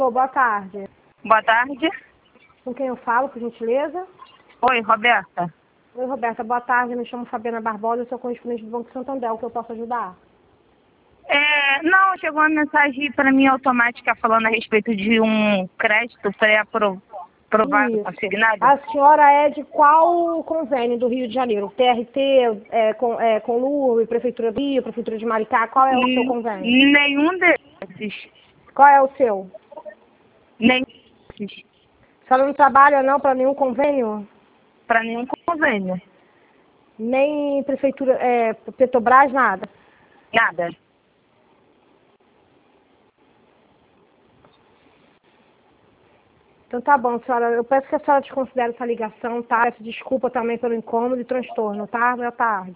Alô, boa tarde. Boa tarde. Com quem eu falo, por gentileza? Oi, Roberta. Oi, Roberta, boa tarde. Me chamo Fabiana Barbosa, eu sou correspondente do Banco Santander. O que eu posso ajudar? Não, chegou uma mensagem para mim automática falando a respeito de um crédito pré-aprovado, Isso. consignado. A senhora é de qual convênio do Rio de Janeiro? TRT, Conluve, Prefeitura do Rio, Prefeitura de Maricá? Qual é o seu convênio? Nenhum desses. Qual é o seu? Nenhum desses. A senhora não trabalha não para nenhum convênio? Para nenhum convênio. Nem Prefeitura, Petrobras, nada? Nada. Então tá bom, senhora. Eu peço que a senhora desconsidere essa ligação, tá? Peço desculpa também pelo incômodo e transtorno, tá? Boa tarde.